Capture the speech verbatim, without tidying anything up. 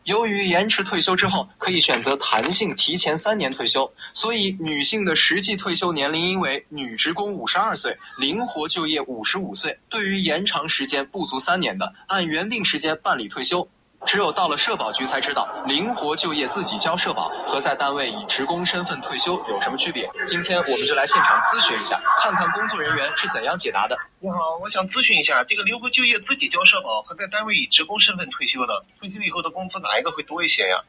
由于延迟退休之后可以选择弹性提前三年退休，所以女性的实际退休年龄因为女职工五十二岁，灵活就业五十五岁。对于延长时间不足三年的，按原定时间办理退休。只有到了社保局才知道，灵活就业自己交社保和在单位以职工身份退休有什么区别。今天我们就来现场咨询一下，看看工作人员是怎样解答的。 你好，我想咨询一下，这个灵活就业自己交社保和在单位以职工身份退休的，退休以后的工资哪一个会多一些呀？